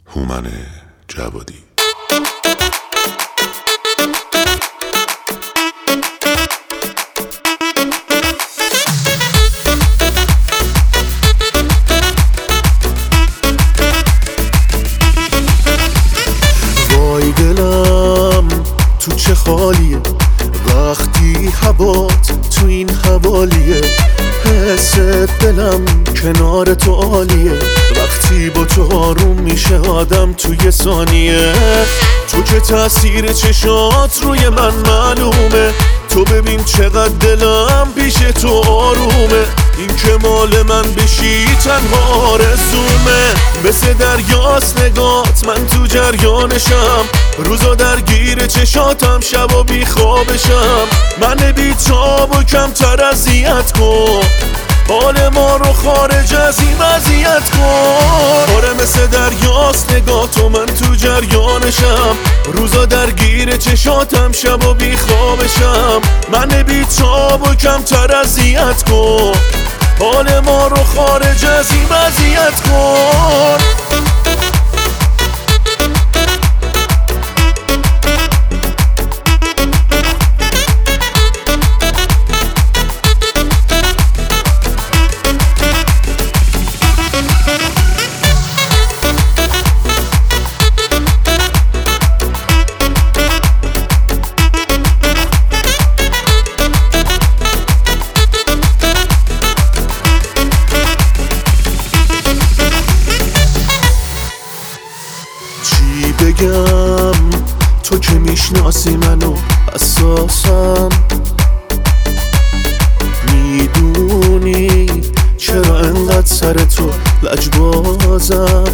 هومن جوادی. وای دلم تو چه خالیه وقتی هوات تو این حوالیه، حس دلم کنار تو عالیه، وقتی با تو آروم میشه آدم توی ثانیه. تو که تاثیر چشات روی من معلومه، تو ببین چقدر دلم پیش تو آرومه، این که مال من بشی تنها آرزومه. مثل دریاست نگات من تو جریانشم، روزا درگیر چشاتم شبا بی خوابشم. من بی تاب و کمتر اذیت کن، حال ما رو خارج از این وضعیت کن. آره مثل دریاست نگاه تو من تو جریانشم، روزا درگیر چشاتم شبا بی خوابشم. من بی تاب و کمتر اذیت کن، حال ما رو خارج از این وضعیت کن. چی بگم تو که میشناسی منو حساسم، میدونی چرا انقدر سر تو لجبازم.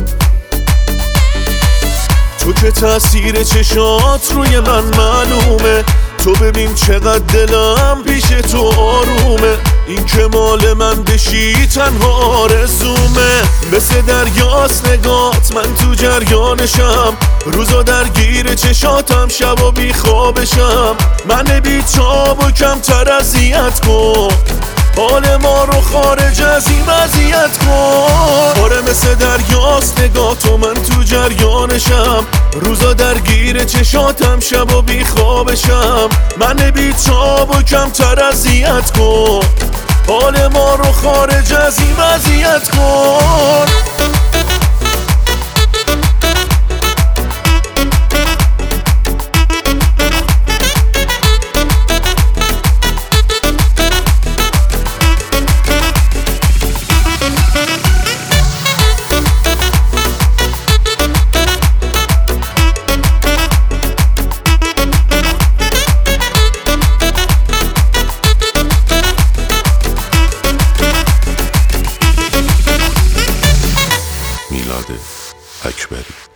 تو که تاثیر چشات روی من معلومه، تو ببین چقدر دلم پیش تو آرومه، این که مال من بشی تنها آرزومه. مثل دریاست نگات من تو جریانشم، روزا درگیر چشاتم شبا بی خوابشم. من بی تاب و کمتر اذیت کن، حال ما رو خارج از این وضعیت کن. آره مثل دریاست نگاه تو من تو جریانشم، روزا درگیر چشاتم شبا بی خوابشم. من بی تاب و کمتر اذیت کن، حال ما رو خارج از این وضعیت کن. میلاد اکبری.